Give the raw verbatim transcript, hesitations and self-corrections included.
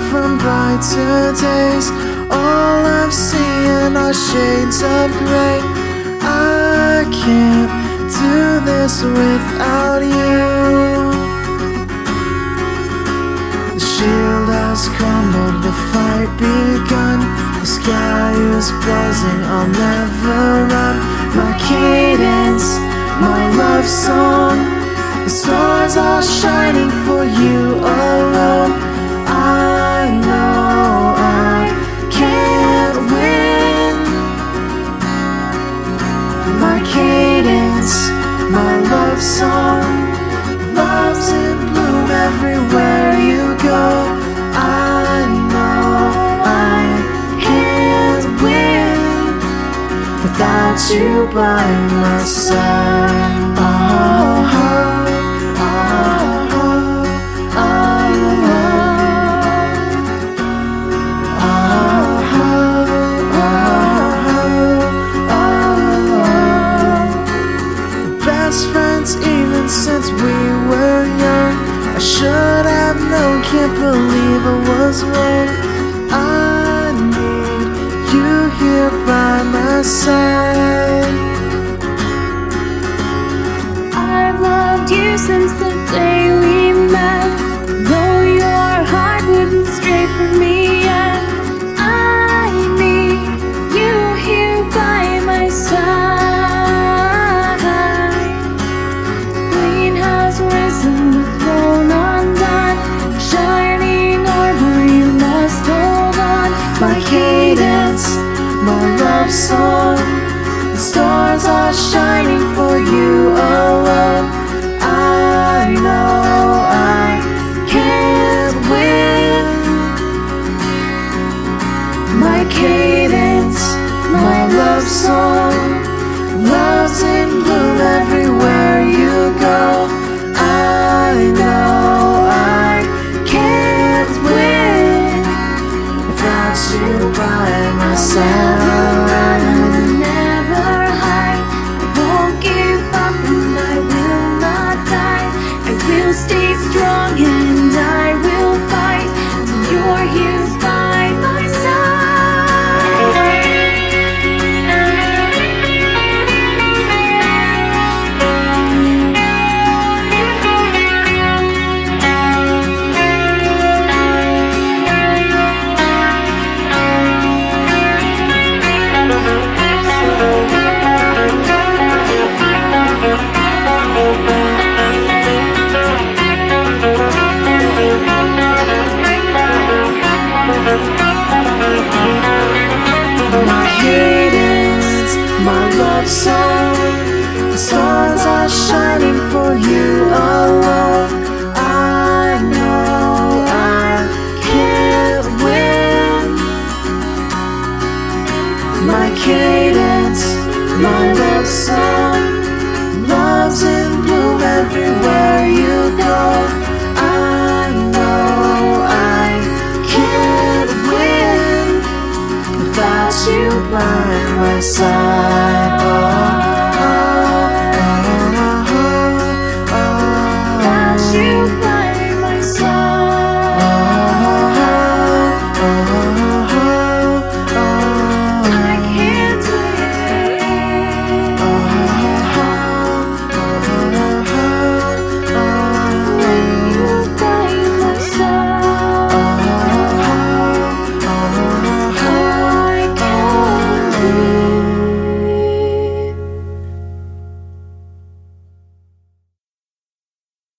from brighter days. All I'm seeing are shades of gray. I can't do this without you. The shield has crumbled, the fight begun. The sky is buzzing, I'll never run. My cadence, my love song. The stars are shining for you alone. I know I can't win. My cadence, my love song. Love's in bloom everywhere you go. I know I can't win without you by my side. Oh, oh. Even since we were young, I should have known, can't believe I was wrong. I need you here by my side. I've loved you since the day we met, though your heart wouldn't stray from me yet. I need you here by my side. Risen, the throne undone, shining armor, you must hold on. My cadence, my love song. The stars are shining for you alone. I know I can't win. My cadence, my love song. Love's in bloom everywhere you go. I know I can't win without you by my side. I'll never hide, I won't give up and I will not die. I will stay strong and I will fight when you're here by my side. My cadence, my love song. The stars are shining for you alone. I know I can't win. My cadence, my love song. Love's in bloom everywhere you go. I know I can't win without you by my side.